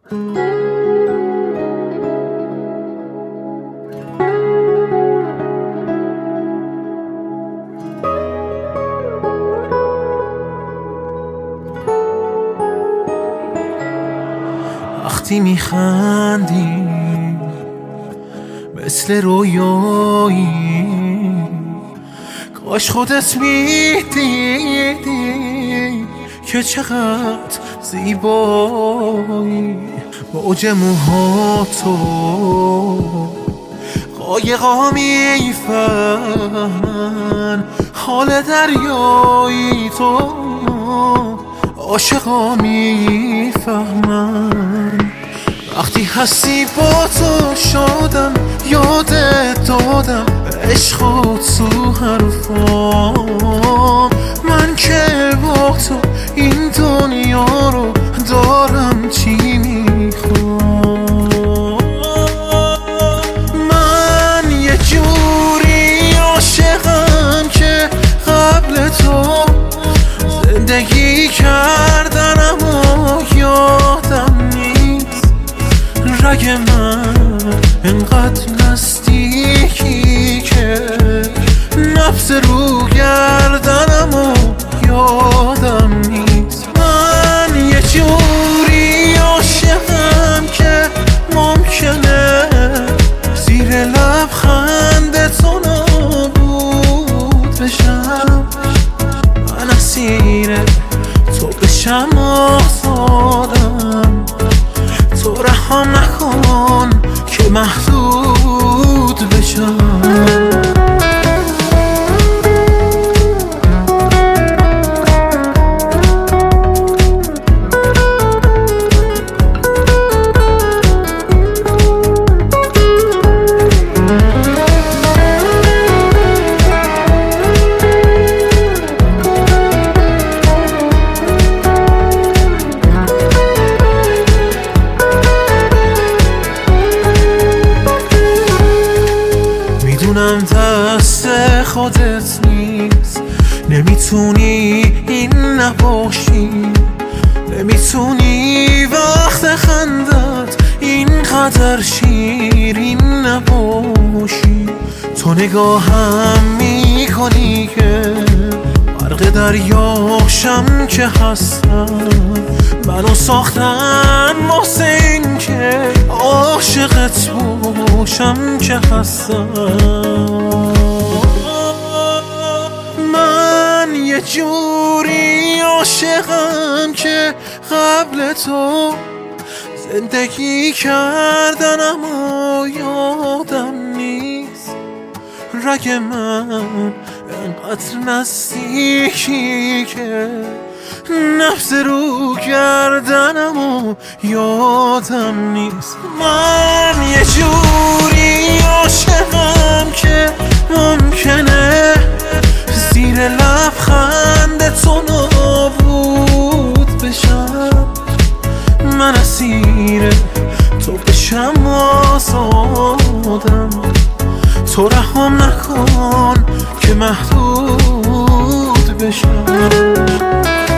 وقتی میخندی مثل رویایی، کاش خودت میدیدی که چقدر زیبایی. موج موهاتو قایقا میفهمن، حال دریایی تو عاشقا میفهمن. وقتی هستی با تو شدم، یادت دادم عشق تو حرفام. من که با تو این دنیا رو دارم چی میخوام. من یه جوری عاشقم که قبل تو زندگی کردن اما یادم نیست. رگ من انقدر نزدیکی که نفس رو گردنمو یادم نیست. من یه جوری عاشقم که ممکنه زیر لبخند تو نابود بشم. من اسیر تو بشم آزادم، تو رهام نکن که محدود بشم. میدونم دست خودت نیست، نمیتونی این نباشی، نمیتونی وقت خندت اینقدر شیرین نباشی. تو نگاهم میکنی که غرق دریاشم که هستم. منو ساختن واسه این که عاشقت باشم که هستم. من یه جوری عاشقم که قبل تو زندگی کردن اما یادم نیست. رگ من انقدر نزدیکی که نفس رو گردنمو یادم نیست. من یه جوری عاشقم که ممکنه زیر لبخند تو نابود بشم. من اسیر تو بشم آزادم، تو رهام نکن که محدود بشم.